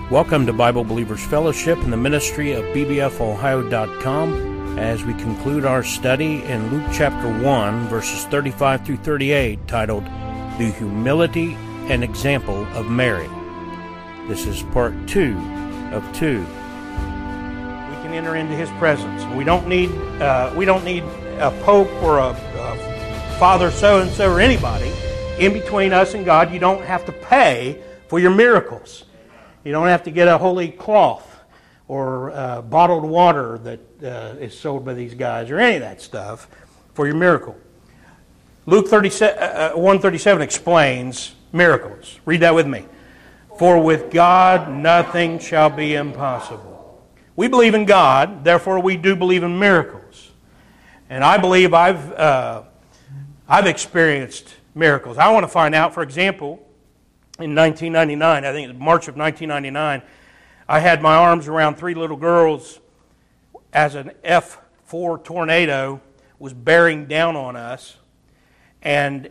Welcome to Bible Believers Fellowship and the ministry of bbfohio.com as we conclude our study in Luke chapter 1, verses 35 through 38, titled, The Humility and Example of Mary. This is part 2 of 2. We can enter into His presence. We don't need a pope or a father so-and-so or anybody in between us and God. You don't have to pay for your miracles. You don't have to get a holy cloth or bottled water that is sold by these guys or any of that stuff for your miracle. Luke 1:37 explains miracles. Read that with me. For with God nothing shall be impossible. We believe in God, therefore we do believe in miracles. And I believe I've experienced miracles. I want to find out, for example, in 1999, I think it was March of 1999, I had my arms around 3 little girls as an F4 tornado was bearing down on us, and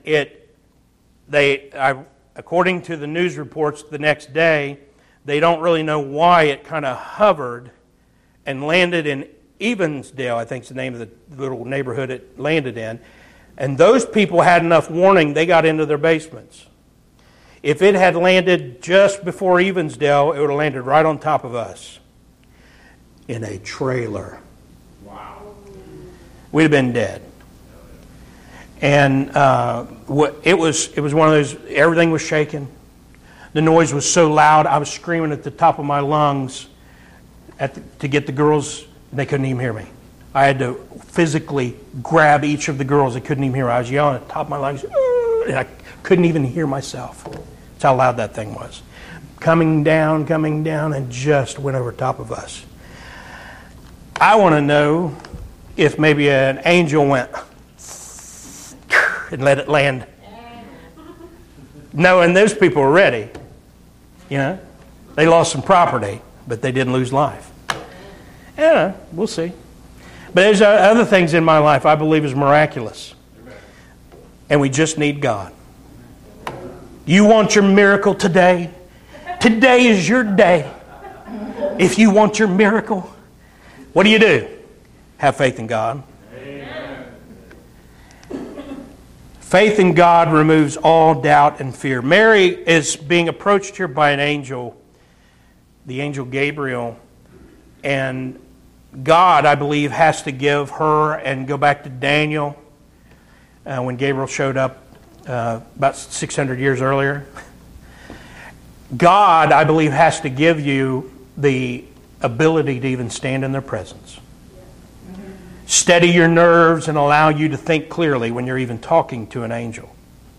according to the news reports the next day, they don't really know why it kind of hovered and landed in Evansdale, I think is the name of the little neighborhood it landed in, and those people had enough warning, they got into their basements. If it had landed just before Evansdale, it would have landed right on top of us in a trailer. Wow. We'd have been dead. And it was one of those, everything was shaking. The noise was so loud, I was screaming at the top of my lungs to get the girls, and they couldn't even hear me. I had to physically grab each of the girls. They couldn't even hear me. I was yelling at the top of my lungs, and I couldn't even hear myself. That's how loud that thing was. Coming down, and just went over top of us. I want to know if maybe an angel went and let it land. Knowing those people were ready. You know, they lost some property, but they didn't lose life. Yeah, we'll see. But there's other things in my life I believe is miraculous. And we just need God. You want your miracle today? Today is your day. If you want your miracle, what do? Have faith in God. Amen. Faith in God removes all doubt and fear. Mary is being approached here by an angel, the angel Gabriel, and God, I believe, has to give her, and go back to Daniel, when Gabriel showed up about 600 years earlier. God, I believe, has to give you the ability to even stand in their presence. Steady your nerves and allow you to think clearly when you're even talking to an angel.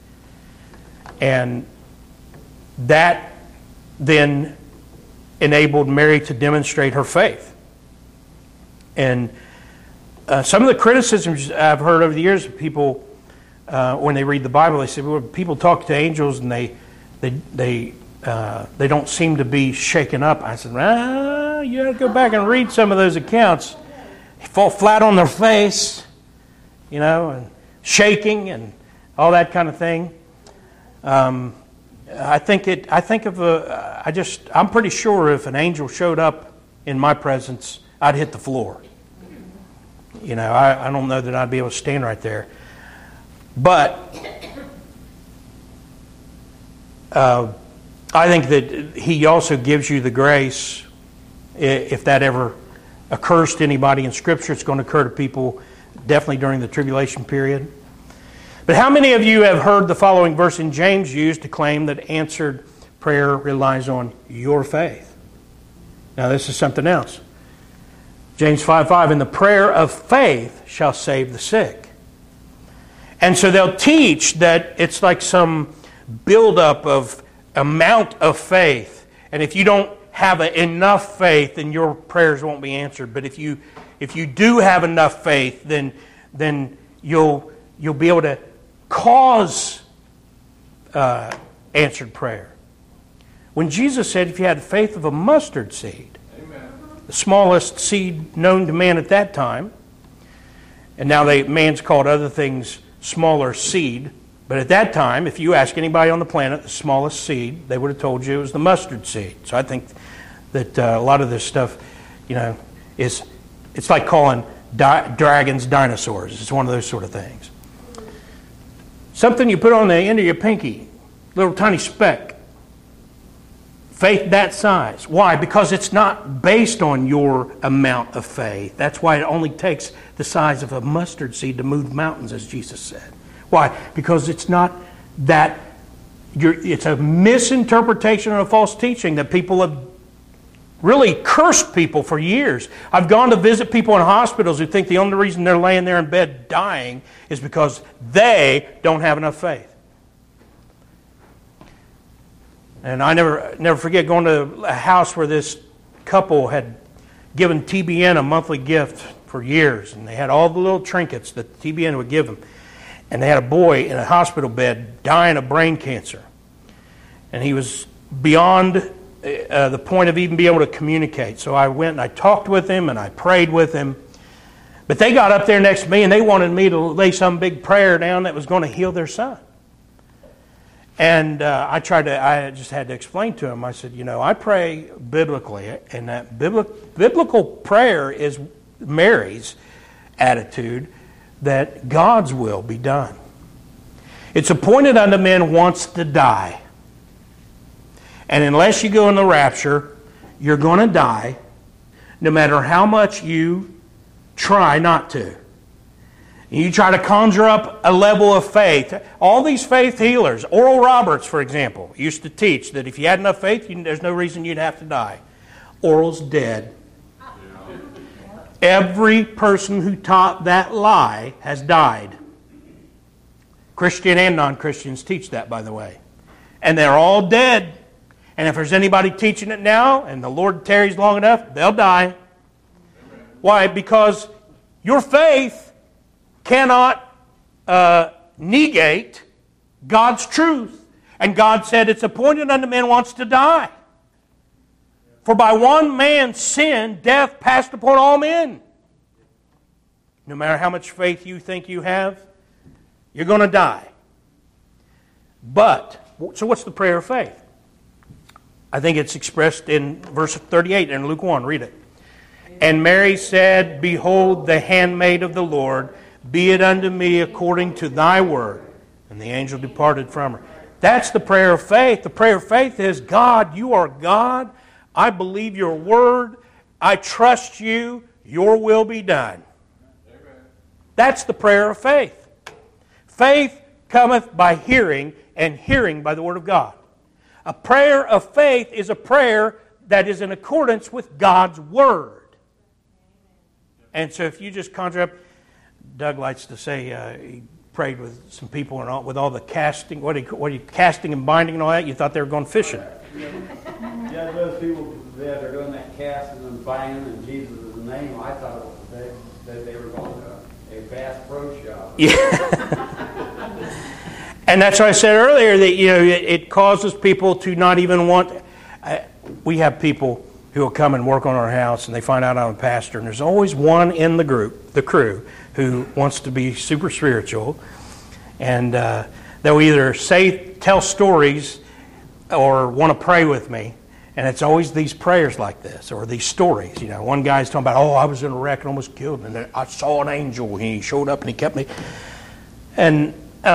And that then enabled Mary to demonstrate her faith. And some of the criticisms I've heard over the years of people, when they read the Bible, they say, well, people talk to angels and they don't seem to be shaken up. I said, you have to go back and read some of those accounts. They fall flat on their face, and shaking and all that kind of thing. I'm pretty sure if an angel showed up in my presence, I'd hit the floor. I don't know that I'd be able to stand right there. But I think that He also gives you the grace, if that ever occurs to anybody in Scripture. It's going to occur to people definitely during the tribulation period. But how many of you have heard the following verse in James used to claim that answered prayer relies on your faith? Now this is something else. James 5:5, and the prayer of faith shall save the sick. And so they'll teach that it's like some buildup of amount of faith. And if you don't have enough faith, then your prayers won't be answered. But if you do have enough faith, then you'll be able to cause answered prayer. When Jesus said, if you had the faith of a mustard seed, amen, the smallest seed known to man at that time, and now man's called other things smaller seed, but at that time, if you ask anybody on the planet the smallest seed, they would have told you it was the mustard seed. So I think that a lot of this stuff, it's like calling dragons dinosaurs. It's one of those sort of things. Something you put on the end of your pinky, little tiny speck. Faith that size. Why? Because it's not based on your amount of faith. That's why it only takes the size of a mustard seed to move mountains, as Jesus said. Why? Because it's not that. It's a misinterpretation or a false teaching that people have really cursed people for years. I've gone to visit people in hospitals who think the only reason they're laying there in bed dying is because they don't have enough faith. And I never forget going to a house where this couple had given TBN a monthly gift for years, and they had all the little trinkets that TBN would give them. And they had a boy in a hospital bed dying of brain cancer. And he was beyond the point of even being able to communicate. So I went and I talked with him and I prayed with him. But they got up there next to me and they wanted me to lay some big prayer down that was going to heal their son. And I just had to explain to him. I said, I pray biblically, and that biblical prayer is Mary's attitude that God's will be done. It's appointed unto men once to die. And unless you go in the rapture, you're going to die, no matter how much you try not to. You try to conjure up a level of faith. All these faith healers, Oral Roberts, for example, used to teach that if you had enough faith, there's no reason you'd have to die. Oral's dead. Every person who taught that lie has died. Christian and non-Christians teach that, by the way. And they're all dead. And if there's anybody teaching it now, and the Lord tarries long enough, they'll die. Why? Because your faith cannot negate God's truth. And God said it's appointed unto men once to die. For by one man's sin, death passed upon all men. No matter how much faith you think you have, you're going to die. So what's the prayer of faith? I think it's expressed in verse 38 in Luke 1. Read it. And Mary said, Behold, the handmaid of the Lord, be it unto me according to thy word. And the angel departed from her. That's the prayer of faith. The prayer of faith is, God, you are God. I believe your word. I trust you. Your will be done. Amen. That's the prayer of faith. Faith cometh by hearing, and hearing by the word of God. A prayer of faith is a prayer that is in accordance with God's word. And so if you just conjure up, Doug likes to say he prayed with some people and with all the casting, what are you casting and binding and all that? You thought they were going fishing. Yeah, those people that are doing that casting and binding in Jesus' name, I thought that they were going to a Bass Pro Shop. Yeah. And that's what I said earlier, that it causes people to not even want. We have people who will come and work on our house, and they find out I'm a pastor, and there's always one in the crew, who wants to be super spiritual, and they'll either tell stories or want to pray with me, and it's always these prayers like this or these stories. One guy's talking about, I was in a wreck and almost killed, and I saw an angel, and he showed up and he kept me, and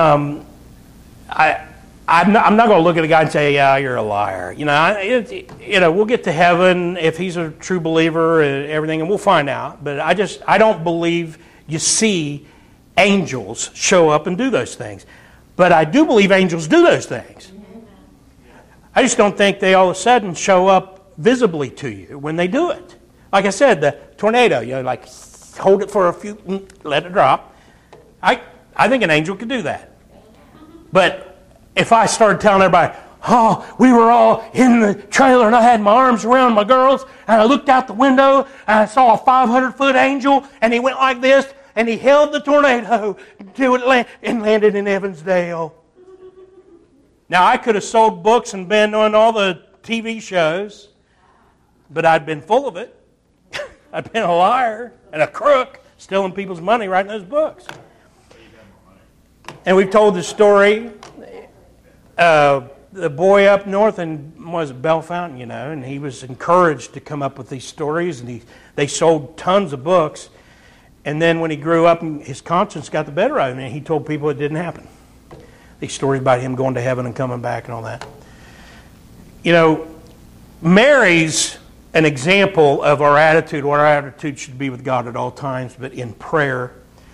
I'm not going to look at a guy and say, yeah, you're a liar. We'll get to heaven if he's a true believer and everything, and we'll find out. But I don't believe you see angels show up and do those things. But I do believe angels do those things. I just don't think they all of a sudden show up visibly to you when they do it. Like I said, the tornado, hold it for a few, let it drop. I think an angel could do that. But if I started telling everybody, we were all in the trailer and I had my arms around my girls and I looked out the window and I saw a 500-foot angel and he went like this and he held the tornado until it landed in Evansdale. Now, I could have sold books and been on all the TV shows, but I'd been full of it. I'd been a liar and a crook, stealing people's money writing those books. And we've told the story the boy up north in, was it Bellefontaine, you know, and he was encouraged to come up with these stories, and they sold tons of books. And then when he grew up, his conscience got the better of him, and he told people it didn't happen. These stories about him going to heaven and coming back and all that. You know, Mary's an example of our attitude, what our attitude should be with God at all times, but in prayer.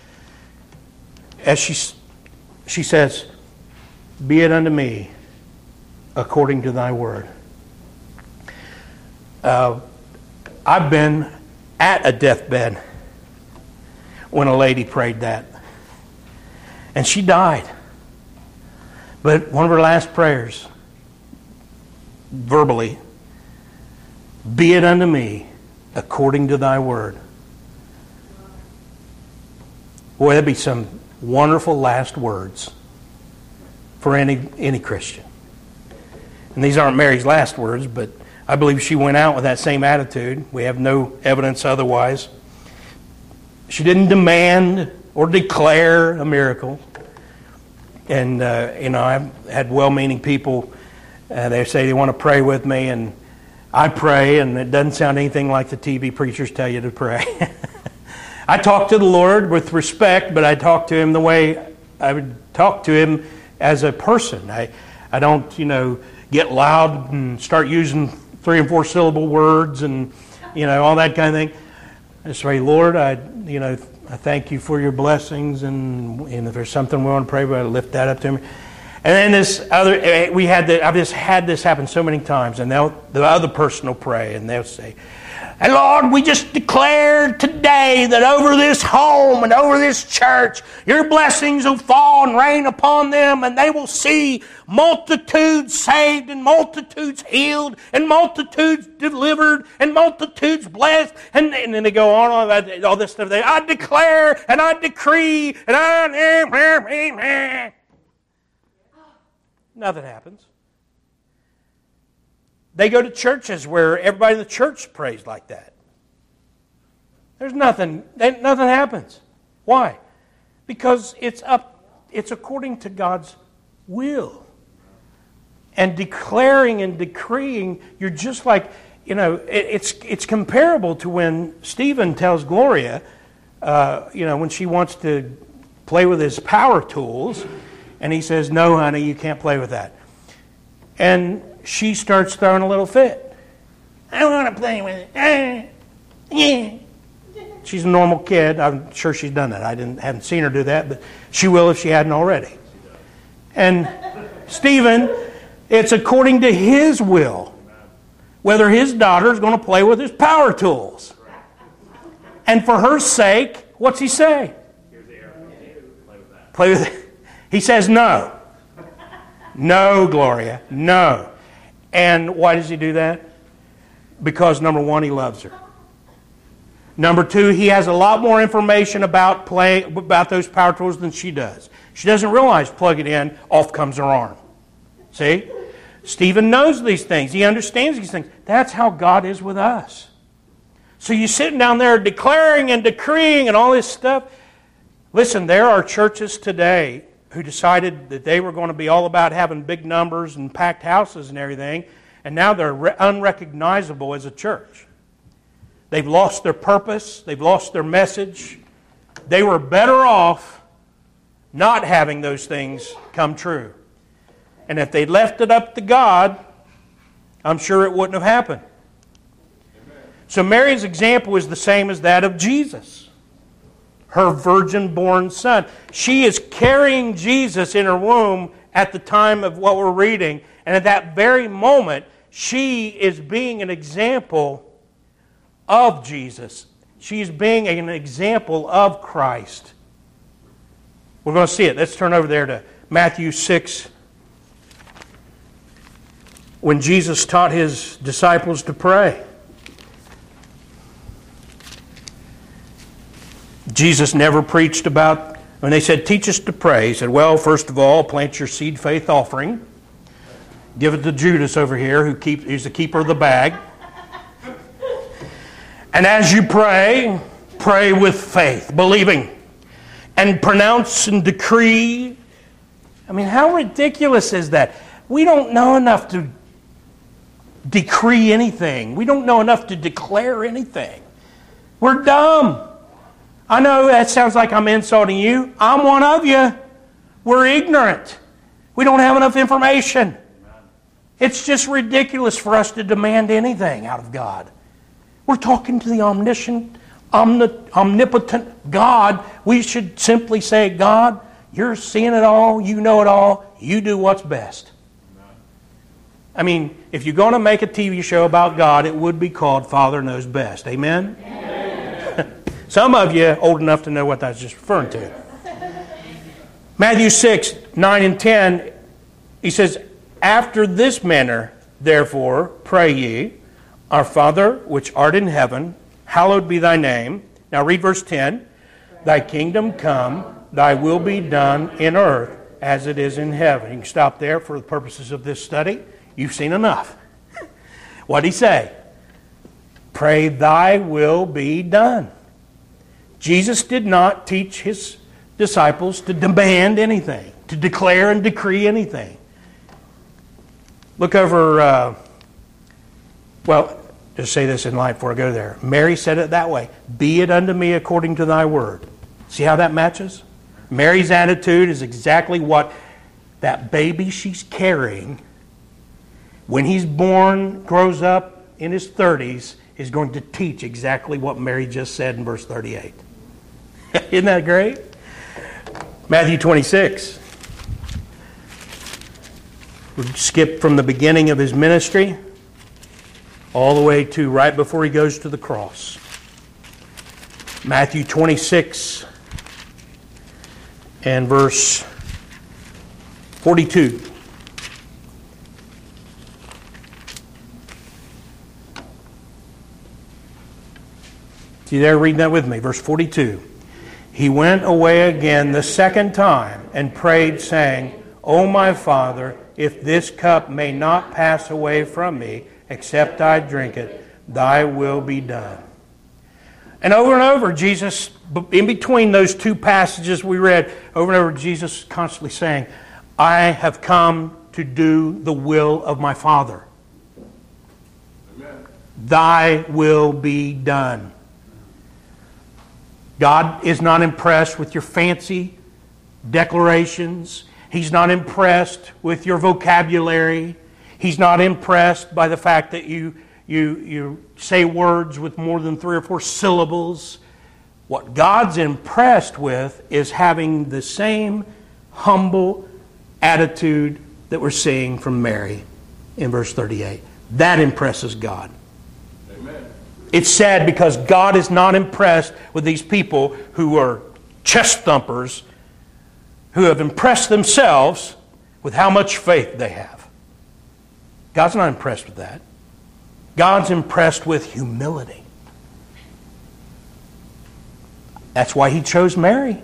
As she says, "Be it unto me according to thy word." I've been at a deathbed when a lady prayed that. And she died. But one of her last prayers, verbally, "Be it unto me according to thy word." Boy, that'd be some wonderful last words for any Christian. And these aren't Mary's last words, but I believe she went out with that same attitude. We have no evidence otherwise. She didn't demand or declare a miracle. And, I've had well-meaning people, they say they want to pray with me, and I pray, and it doesn't sound anything like the TV preachers tell you to pray. I talk to the Lord with respect, but I talk to Him the way I would talk to Him as a person. I don't, get loud and start using 3 and 4 syllable words and, all that kind of thing. I just say, "Lord, I thank you for your blessings, and if there's something we want to pray about, lift that up to me." And then I've just had this happen so many times, and the other person will pray, and they'll say, "And Lord, we just declare today that over this home and over this church, your blessings will fall and rain upon them, and they will see multitudes saved and multitudes healed and multitudes delivered and multitudes blessed." And then they go on about all this stuff. I declare and I decree and I... Nothing happens. They go to churches where everybody in the church prays like that. There's nothing happens. Why? Because it's according to God's will. And declaring and decreeing, you're just like, it's comparable to when Stephen tells Gloria, when she wants to play with his power tools, and he says, "No, honey, you can't play with that." And she starts throwing a little fit. "I want to play with it." Yeah. She's a normal kid. I'm sure she's done that. I haven't seen her do that, but she will if she hadn't already. And Stephen, it's according to his will whether his daughter is going to play with his power tools. And for her sake, what's he say? "Here's the arrow. Play with it." He says no. No, Gloria, no. And why does he do that? Because, number one, he loves her. Number two, he has a lot more information about those power tools than she does. She doesn't realize plug it in, off comes her arm. See? Stephen knows these things. He understands these things. That's how God is with us. So you're sitting down there declaring and decreeing and all this stuff. Listen, there are churches today who decided that they were going to be all about having big numbers and packed houses and everything, and now they're unrecognizable as a church. They've lost their purpose. They've lost their message. They were better off not having those things come true. And if they'd left it up to God, I'm sure it wouldn't have happened. Amen. So Mary's example is the same as that of Jesus, her virgin-born son. She is carrying Jesus in her womb at the time of what we're reading, and at that very moment, she is being an example of Jesus. She's being an example of Christ. We're going to see it. Let's turn over there to Matthew 6. When Jesus taught His disciples to pray. Jesus never preached about, when they said, "Teach us to pray," He said, "Well, first of all, plant your seed faith offering. Give it to Judas over here, who's the keeper of the bag. And as you pray, pray with faith, believing, and pronounce and decree." I mean, how ridiculous is that? We don't know enough to decree anything. We don't know enough to declare anything. We're dumb. I know that sounds like I'm insulting you. I'm one of you. We're ignorant. We don't have enough information. It's just ridiculous for us to demand anything out of God. We're talking to the omniscient, omnipotent God. We should simply say, God, you're seeing it all. You know it all. You do what's best. I mean, if you're going to make a TV show about God, it would be called Father Knows Best. Amen? Amen. Some of you are old enough to know what that's just referring to. Matthew 6, 9 and 10, he says, after this manner, therefore, pray ye, our Father, which art in heaven, hallowed be thy name. Now read verse 10. Thy kingdom come, thy will be done in earth as it is in heaven. You can stop there for the purposes of this study. You've seen enough. What did he say? Pray thy will be done. Jesus did not teach his disciples to demand anything, to declare and decree anything. Look over, just say this in light before I go there. Mary said it that way. Be it unto me according to thy word. See how that matches? Mary's attitude is exactly what that baby she's carrying, when he's born, grows up in his 30s, is going to teach exactly what Mary just said in verse 38. Isn't that great? Matthew 26. We'll skip from the beginning of his ministry all the way to right before he goes to the cross. Matthew 26 and verse 42. See there, reading that with me. Verse 42. He went away again the second time and prayed, saying, O my Father, if this cup may not pass away from me, except I drink it, thy will be done. And over, Jesus, in between those two passages we read, over and over, Jesus constantly saying, I have come to do the will of my Father. Amen. Thy will be done. God is not impressed with your fancy declarations. He's not impressed with your vocabulary. He's not impressed by the fact that you say words with more than 3 or 4 syllables. What God's impressed with is having the same humble attitude that we're seeing from Mary in verse 38. That impresses God. Amen. It's sad because God is not impressed with these people who are chest thumpers, who have impressed themselves with how much faith they have. God's not impressed with that. God's impressed with humility. That's why He chose Mary.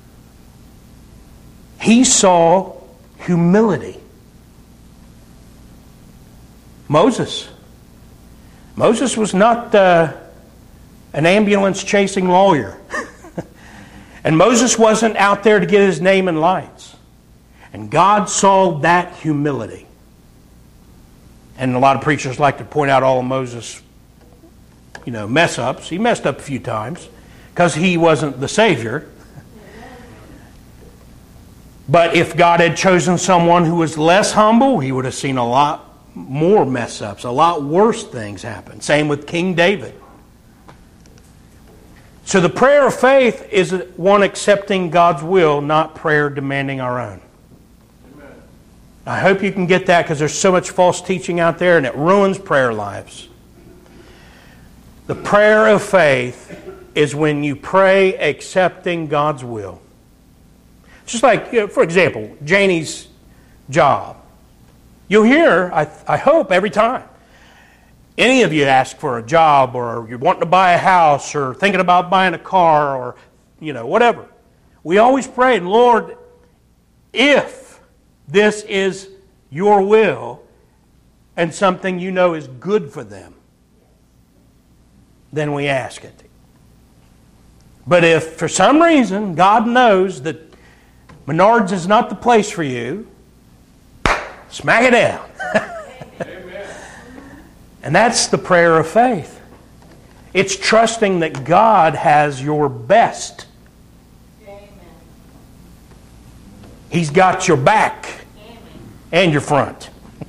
He saw humility. Moses was not an ambulance-chasing lawyer. And Moses wasn't out there to get his name in lights. And God saw that humility. And a lot of preachers like to point out all of Moses' mess-ups. He messed up a few times because he wasn't the Savior. But if God had chosen someone who was less humble, he would have seen a lot more mess-ups, a lot worse things happen. Same with King David. So the prayer of faith is one accepting God's will, not prayer demanding our own. Amen. I hope you can get that because there's so much false teaching out there and it ruins prayer lives. The prayer of faith is when you pray accepting God's will. Just like, for example, Janie's job. You'll hear, I hope, every time any of you ask for a job or you're wanting to buy a house or thinking about buying a car or, whatever. We always pray, Lord, if this is your will and something you know is good for them, then we ask it. But if for some reason God knows that Menards is not the place for you, Smack it down. Amen. And that's the prayer of faith. It's trusting that God has your best. Amen. He's got your back and your front.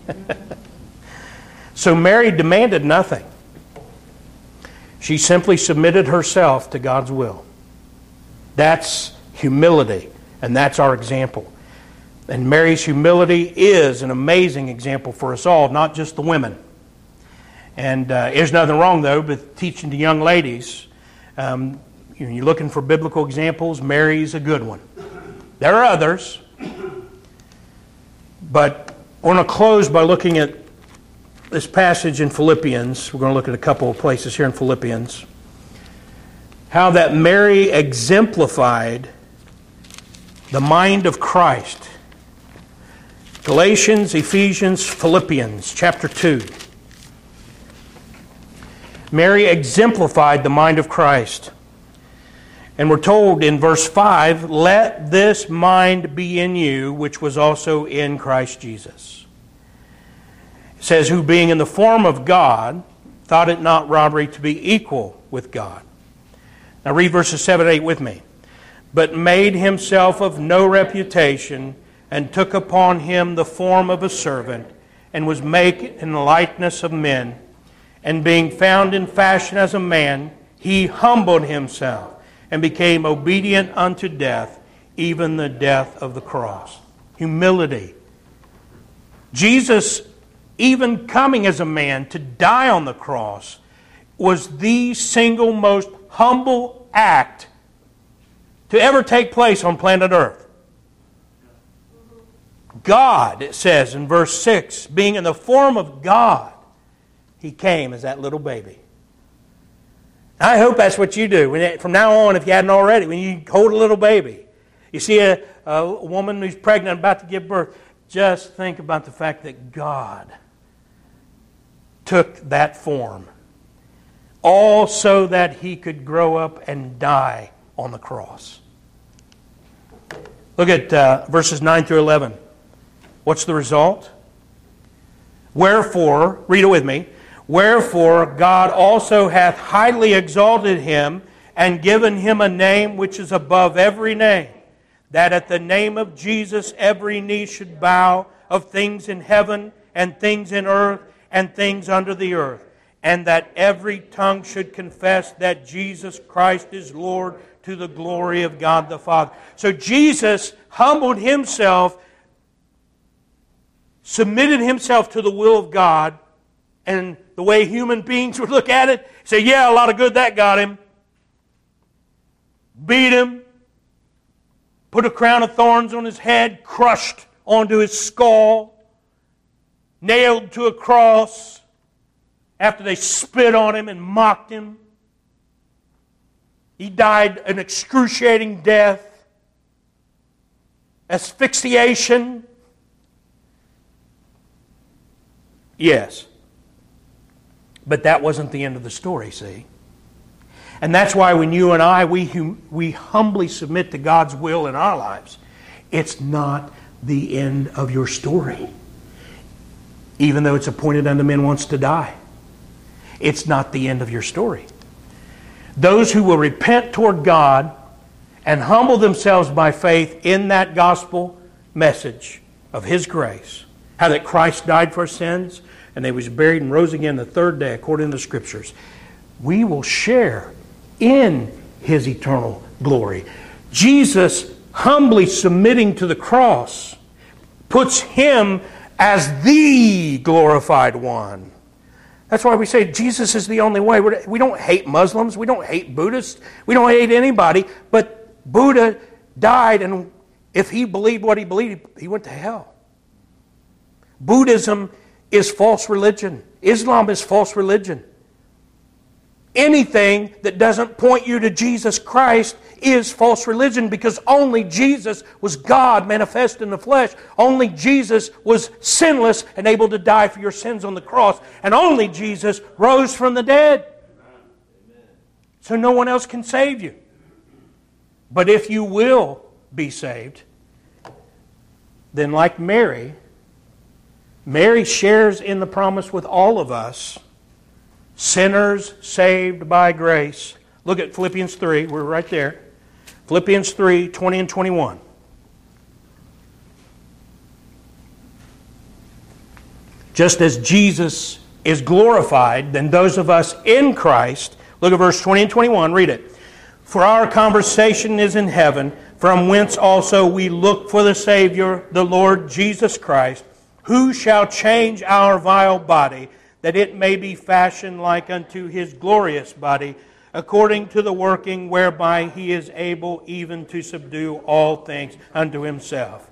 So Mary demanded nothing. She simply submitted herself to God's will. That's humility, and that's our example. And Mary's humility is an amazing example for us all, not just the women. And there's nothing wrong, though, with teaching the young ladies. You're looking for biblical examples, Mary's a good one. There are others. But I want to close by looking at this passage in Philippians. We're going to look at a couple of places here in Philippians. How that Mary exemplified the mind of Christ. Galatians, Ephesians, Philippians, chapter 2. Mary exemplified the mind of Christ. And we're told in verse 5, let this mind be in you, which was also in Christ Jesus. It says, who being in the form of God, thought it not robbery to be equal with God. Now read verses 7 and 8 with me. But made himself of no reputation, and took upon him the form of a servant, and was made in the likeness of men. And being found in fashion as a man, he humbled himself, and became obedient unto death, even the death of the cross. Humility. Jesus, even coming as a man to die on the cross, was the single most humble act to ever take place on planet Earth. God, it says in verse 6, being in the form of God, He came as that little baby. I hope that's what you do. From now on, if you hadn't already, when you hold a little baby, you see a woman who's pregnant about to give birth, just think about the fact that God took that form, all so that He could grow up and die on the cross. Look at verses 9 through 11. What's the result? Wherefore, read it with me. Wherefore God also hath highly exalted Him, and given Him a name which is above every name, that at the name of Jesus every knee should bow, of things in heaven, and things in earth, and things under the earth, and that every tongue should confess that Jesus Christ is Lord, to the glory of God the Father. So Jesus humbled Himself, submitted Himself to the will of God, and the way human beings would look at it, say, yeah, a lot of good that got him. Beat him, put a crown of thorns on his head, crushed onto his skull, nailed to a cross after they spit on him and mocked him. He died an excruciating death, asphyxiation. Yes. But that wasn't the end of the story, see? And that's why when you and I, we humbly submit to God's will in our lives, it's not the end of your story. Even though it's appointed unto men once to die. It's not the end of your story. Those who will repent toward God and humble themselves by faith in that gospel message of His grace, how that Christ died for our sins, and He was buried and rose again the third day according to the Scriptures, we will share in His eternal glory. Jesus humbly submitting to the cross puts Him as the glorified one. That's why we say Jesus is the only way. We don't hate Muslims. We don't hate Buddhists. We don't hate anybody. But Buddha died, and if he believed what he believed, he went to hell. Buddhism is false religion. Islam is false religion. Anything that doesn't point you to Jesus Christ is false religion, because only Jesus was God manifest in the flesh. Only Jesus was sinless and able to die for your sins on the cross. And only Jesus rose from the dead. So no one else can save you. But if you will be saved, then like Mary, Mary shares in the promise with all of us, sinners saved by grace. Look at Philippians 3. We're right there. Philippians 3, 20 and 21. Just as Jesus is glorified, then those of us in Christ, look at verse 20 and 21, read it. For our conversation is in heaven, from whence also we look for the Savior, the Lord Jesus Christ, who shall change our vile body, that it may be fashioned like unto His glorious body, according to the working whereby He is able even to subdue all things unto Himself.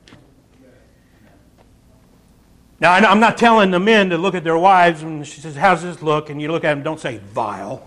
Now, I'm not telling the men to look at their wives and she says, how's this look? And you look at them, don't say vile.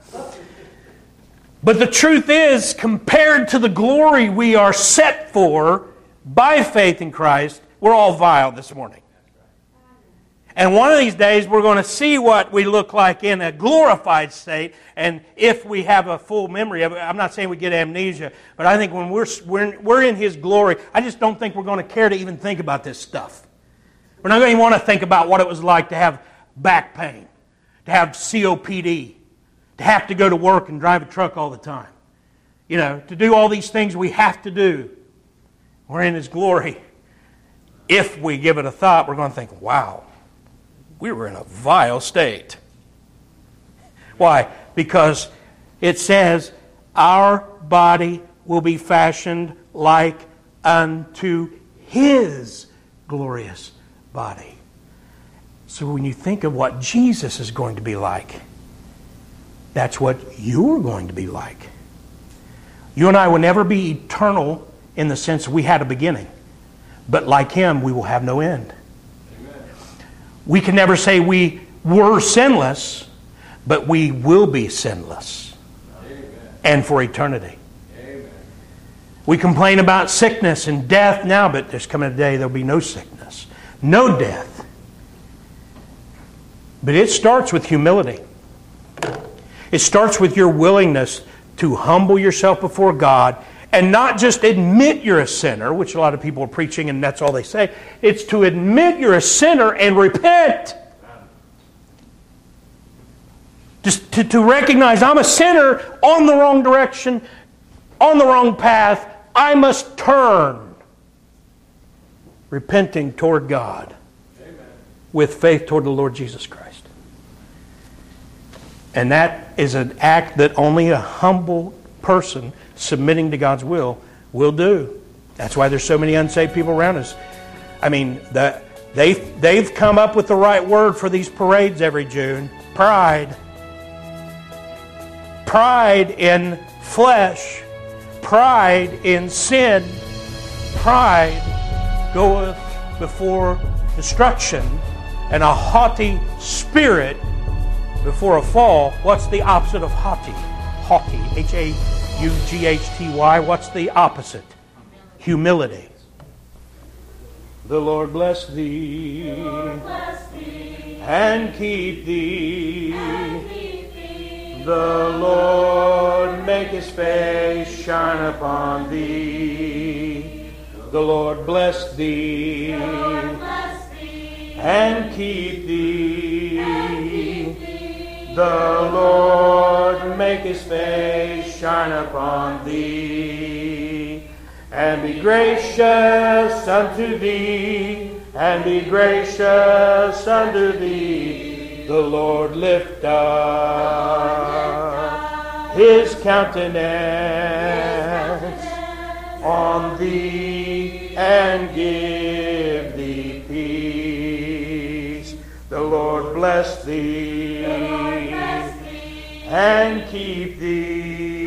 But the truth is, compared to the glory we are set for by faith in Christ, we're all vile this morning. And one of these days we're going to see what we look like in a glorified state. And if we have a full memory of it, I'm not saying we get amnesia, but I think when we're in His glory, I just don't think we're going to care to even think about this stuff. We're not going to want to think about what it was like to have back pain, to have COPD, to have to go to work and drive a truck all the time. You know, to do all these things we have to do. We're in His glory. If we give it a thought, we're going to think, wow, we were in a vile state. Why? Because it says, our body will be fashioned like unto His glorious body. So when you think of what Jesus is going to be like, that's what you're going to be like. You and I will never be eternal in the sense we had a beginning. But like Him, we will have no end. Amen. We can never say we were sinless, but we will be sinless. Amen. And for eternity. Amen. We complain about sickness and death now, but there's coming a day there'll be no sickness, no death. But it starts with humility. It starts with your willingness to humble yourself before God and not just admit you're a sinner, which a lot of people are preaching and that's all they say. It's to admit you're a sinner and repent. Just to recognize I'm a sinner on the wrong direction, on the wrong path. I must turn. Repenting toward God. Amen. With faith toward the Lord Jesus Christ. And that is an act that only a humble person submitting to God's will do. That's why there's so many unsaved people around us. I mean, they've come up with the right word for these parades every June. Pride. Pride in flesh. Pride in sin. Pride goeth before destruction, and a haughty spirit before a fall. What's the opposite of haughty? Haughty. H-A-U-G-H-T-Y. What's the opposite? Humility. The Lord bless thee, and keep thee. The Lord make His face shine upon thee. The Lord bless thee, and keep thee. The Lord make His face shine upon thee, and be gracious unto thee, and be gracious unto thee. The Lord lift up His countenance on thee, and give thee peace. The Lord bless thee, and keep thee.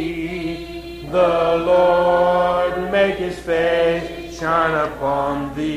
The Lord make His face shine upon thee,